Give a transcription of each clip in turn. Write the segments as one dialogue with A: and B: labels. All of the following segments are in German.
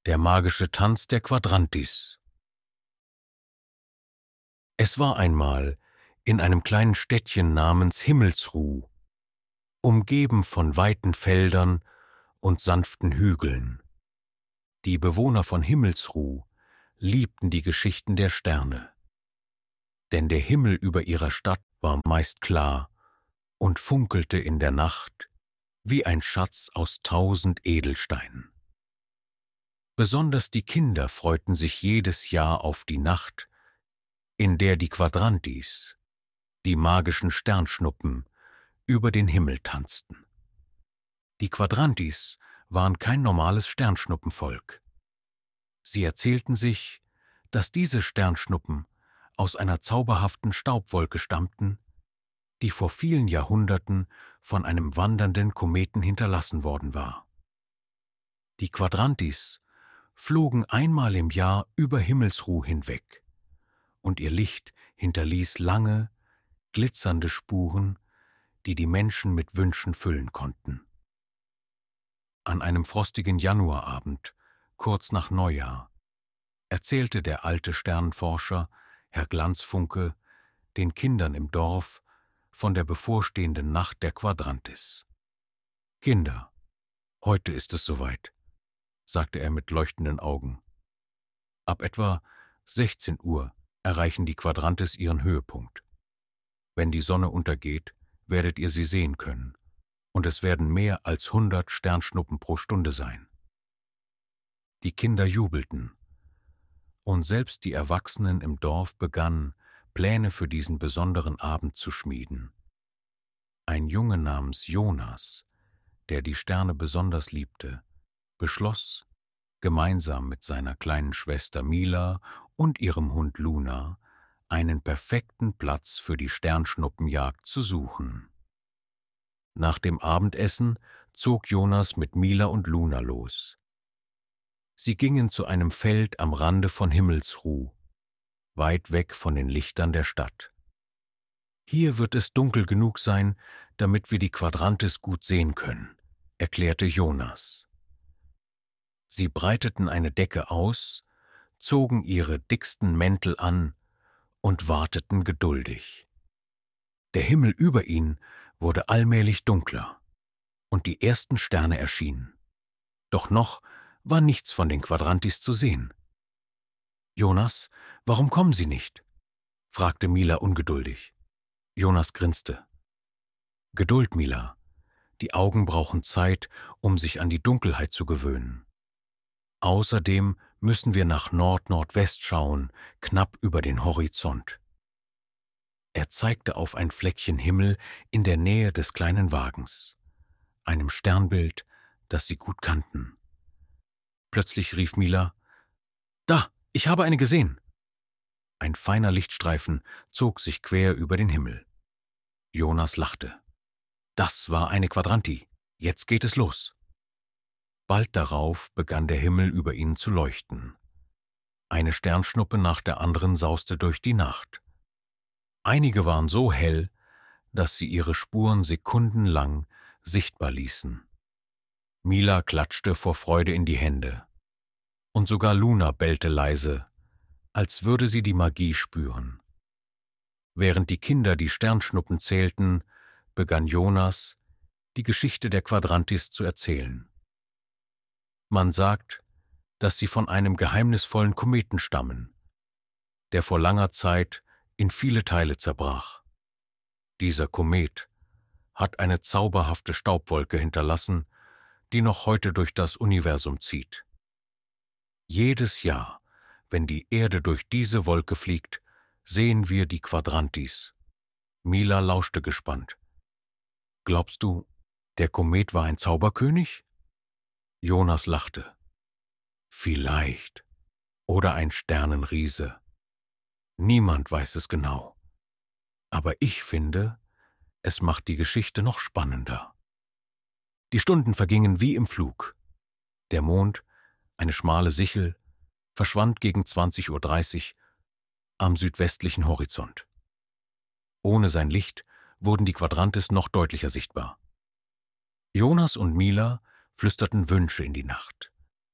A: Der magische Tanz der Quadrantis. Es war einmal in einem kleinen Städtchen namens Himmelsruh, umgeben von weiten Feldern und sanften Hügeln. Die Bewohner von Himmelsruh liebten die Geschichten der Sterne, denn der Himmel über ihrer Stadt war meist klar und funkelte in der Nacht wie ein Schatz aus 1000 Edelsteinen. Besonders die Kinder freuten sich jedes Jahr auf die Nacht, in der die Quadrantis, die magischen Sternschnuppen, über den Himmel tanzten. Die Quadrantis waren kein normales Sternschnuppenvolk. Sie erzählten sich, dass diese Sternschnuppen aus einer zauberhaften Staubwolke stammten, die vor vielen Jahrhunderten von einem wandernden Kometen hinterlassen worden war. Die Quadrantis flogen einmal im Jahr über Himmelsruh hinweg, und ihr Licht hinterließ lange, glitzernde Spuren, die die Menschen mit Wünschen füllen konnten. An einem frostigen Januarabend, kurz nach Neujahr, erzählte der alte Sternenforscher, Herr Glanzfunke, den Kindern im Dorf von der bevorstehenden Nacht der Quadrantis. »Kinder, heute ist es soweit«, sagte er mit leuchtenden Augen. »Ab etwa 16 Uhr erreichen die Quadrantis ihren Höhepunkt. Wenn die Sonne untergeht, werdet ihr sie sehen können, und es werden mehr als 100 Sternschnuppen pro Stunde sein.« Die Kinder jubelten, und selbst die Erwachsenen im Dorf begannen, Pläne für diesen besonderen Abend zu schmieden. Ein Junge namens Jonas, der die Sterne besonders liebte, beschloss, gemeinsam mit seiner kleinen Schwester Mila und ihrem Hund Luna einen perfekten Platz für die Sternschnuppenjagd zu suchen. Nach dem Abendessen zog Jonas mit Mila und Luna los. Sie gingen zu einem Feld am Rande von Himmelsruh, weit weg von den Lichtern der Stadt. »Hier wird es dunkel genug sein, damit wir die Quadrantis gut sehen können«, erklärte Jonas. Sie breiteten eine Decke aus, zogen ihre dicksten Mäntel an und warteten geduldig. Der Himmel über ihnen wurde allmählich dunkler, und die ersten Sterne erschienen. Doch noch war nichts von den Quadrantis zu sehen. »Jonas, warum kommen sie nicht?« fragte Mila ungeduldig. Jonas grinste. »Geduld, Mila. Die Augen brauchen Zeit, um sich an die Dunkelheit zu gewöhnen. Außerdem müssen wir nach Nord-Nordwest schauen, knapp über den Horizont.« Er zeigte auf ein Fleckchen Himmel in der Nähe des kleinen Wagens, einem Sternbild, das sie gut kannten. Plötzlich rief Mila: »Da, ich habe eine gesehen!« Ein feiner Lichtstreifen zog sich quer über den Himmel. Jonas lachte. Das war eine Quadranti. Jetzt geht es los. Bald darauf begann der Himmel über ihnen zu leuchten. Eine Sternschnuppe nach der anderen sauste durch die Nacht. Einige waren so hell, dass sie ihre Spuren sekundenlang sichtbar ließen. Mila klatschte vor Freude in die Hände. Und sogar Luna bellte leise, als würde sie die Magie spüren. Während die Kinder die Sternschnuppen zählten, begann Jonas, die Geschichte der Quadrantis zu erzählen. Man sagt, dass sie von einem geheimnisvollen Kometen stammen, der vor langer Zeit in viele Teile zerbrach. Dieser Komet hat eine zauberhafte Staubwolke hinterlassen, die noch heute durch das Universum zieht. Jedes Jahr, wenn die Erde durch diese Wolke fliegt, sehen wir die Quadrantis. Mila lauschte gespannt. »Glaubst du, der Komet war ein Zauberkönig?« Jonas lachte. »Vielleicht. Oder ein Sternenriese. Niemand weiß es genau. Aber ich finde, es macht die Geschichte noch spannender.« Die Stunden vergingen wie im Flug. Der Mond, eine schmale Sichel, verschwand gegen 20:30 Uhr am südwestlichen Horizont. Ohne sein Licht wurden die Quadrantis noch deutlicher sichtbar. Jonas und Mila flüsterten Wünsche in die Nacht.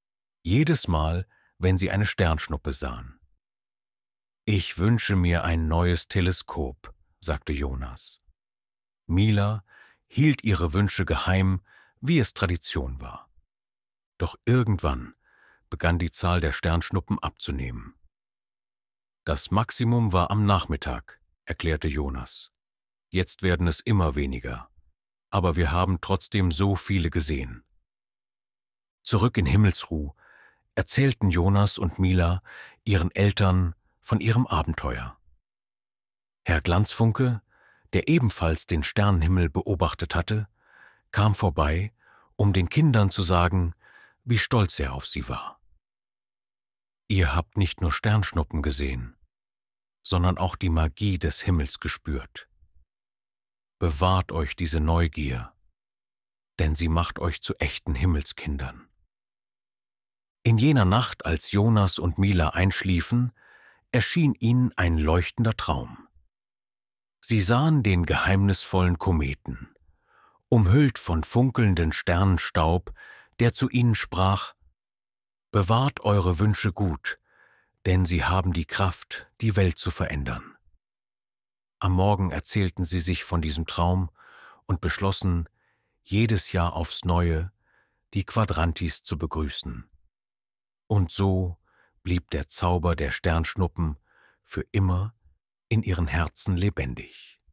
A: jedes Mal, wenn sie eine Sternschnuppe sahen. »Ich wünsche mir ein neues Teleskop«, sagte Jonas. Mila hielt ihre Wünsche geheim, wie es Tradition war. Doch irgendwann begann die Zahl der Sternschnuppen abzunehmen. »Das Maximum war am Nachmittag«, erklärte Jonas. »Jetzt werden es immer weniger, aber wir haben trotzdem so viele gesehen.« Zurück in Himmelsruh erzählten Jonas und Mila ihren Eltern von ihrem Abenteuer. Herr Glanzfunke, der ebenfalls den Sternenhimmel beobachtet hatte, kam vorbei, um den Kindern zu sagen, wie stolz er auf sie war. »Ihr habt nicht nur Sternschnuppen gesehen, sondern auch die Magie des Himmels gespürt. Bewahrt euch diese Neugier, denn sie macht euch zu echten Himmelskindern.« In jener Nacht, als Jonas und Mila einschliefen, erschien ihnen ein leuchtender Traum. Sie sahen den geheimnisvollen Kometen, umhüllt von funkelnden Sternenstaub, der zu ihnen sprach: »Bewahrt eure Wünsche gut, denn sie haben die Kraft, die Welt zu verändern.« Am Morgen erzählten sie sich von diesem Traum und beschlossen, jedes Jahr aufs Neue die Quadrantis zu begrüßen. Und so blieb der Zauber der Sternschnuppen für immer in ihren Herzen lebendig.